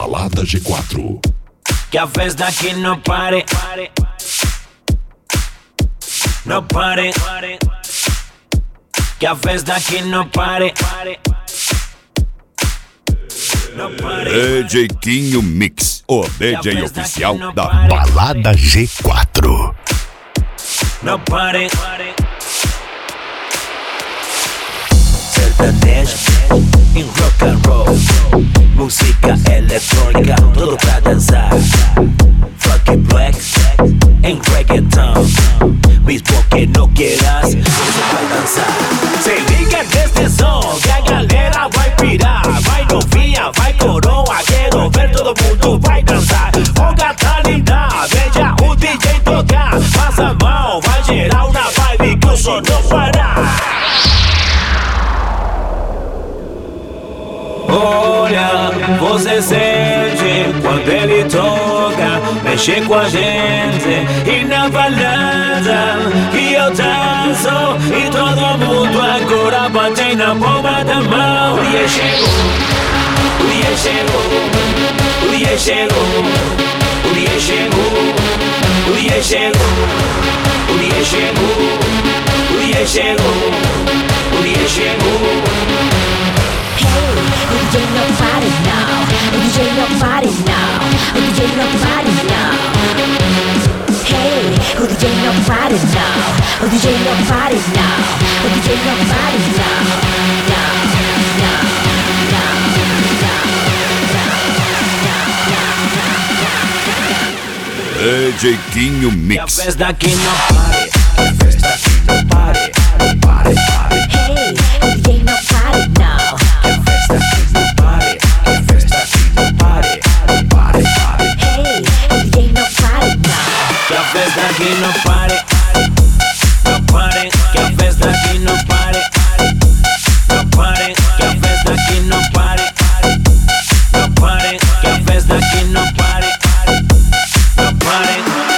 Balada G4. Que a festa aqui não pare, não pare. Que a festa aqui não pare, não pare. DJ Tinho Mix, o DJ oficial da Balada G4. Não pare. Sertanejo em rock and roll, música eletrônica, tudo pra dançar. Funk black em reggaeton, mesmo que não queiras, você vai dançar. Se liga nesse som que a galera vai pirar. Vai novinha, vai coroa, quero ver todo mundo vai dançar. Ô Catalina, veja o DJ tocar. Passa a mão, vai geral na vibe que o som não parar. Olha, você sente quando ele toca, mexe com a gente e na balada e eu danço e todo mundo agora bate na palma da mão. O dia chegou, o dia chegou, o dia chegou, o dia chegou, o dia chegou, o dia chegou, o dia chegou, o dia chegou. O DJ no party now, o DJ no party now, o DJ no party now. Hey, o DJ no party now, o DJ no party now, o DJ no party now. DJ Tinho Mix. Que a festa aqui não pare, que a festa aqui não pare, não pare, pare. Hey, o DJ no party now. Que a festa aqui não pare, que a festa aqui não pare, não pare, pare. Hey, o DJ no party now. Que a festa aqui não pare, não pare. Que a festa aqui não pare, não pare. Que a festa aqui não pare, não pare. Que a festa aqui não pare, não pare.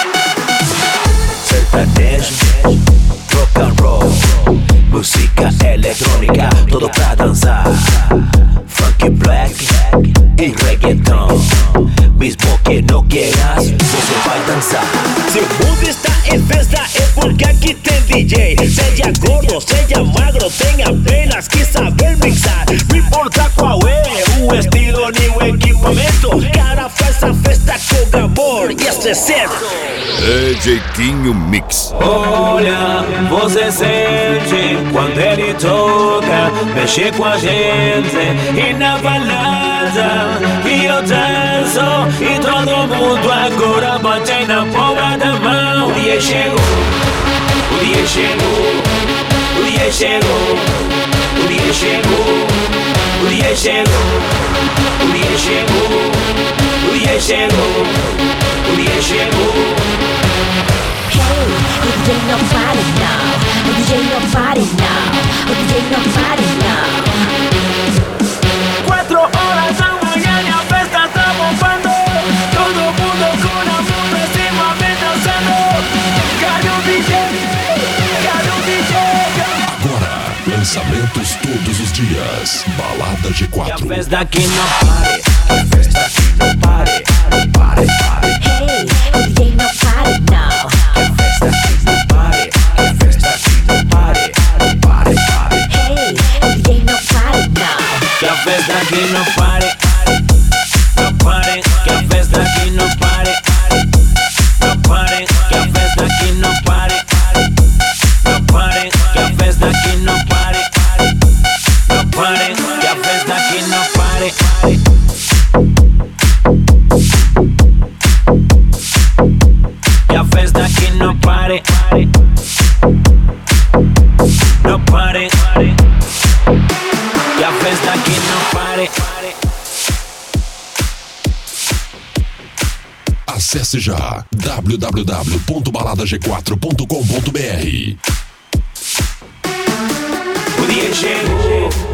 Sertanejo, rock and roll, música eletrônica, tudo pra dançar. Funk black e reggaeton, mesmo que não queiras, você vai dançar. Se o mundo está em festa é porque aqui tem DJ. Seja gordo, seja magro, tem apenas que saber mixar. Não importa qual é o estilo nem o equipamento, cara faz a festa com amor e isso é certo. DJ Tinho Mix. Olha, você sente quando ele toca, mexe com a gente e na balada e eu danço e todo mundo agora bate na palma da mão. O dia chegou, o dia chegou, o dia chegou, o dia chegou, o dia chegou, o dia chegou, o dia chegou, o dia chegou. Hey, o DJ no party now, o DJ no party now, o DJ no party now. 4 horas da manhã e a festa tá bombando. Todo mundo com a mão pra cima vem dançando. Cadê o DJ? Cadê o DJ? Agora, lançamentos todos os dias. Balada Que a G4. festa aqui não pare, que a festa aqui não pare, não pare, pare. Hey, o DJ no party now. Que a festa aqui não pare, que a festa aqui não pare, não pare, pare. Hey, o DJ no party now. Que a festa aqui não pare, não pare. Que a festa aqui não pare, não pare. Que a festa aqui não pare, não pare. Que a festa aqui não pare, não pare. Que a festa aqui não pare. Que a festa aqui não pare, não pare. Que a festa aqui não pare. Acesse já www.baladag4.com.br. O dia chegou,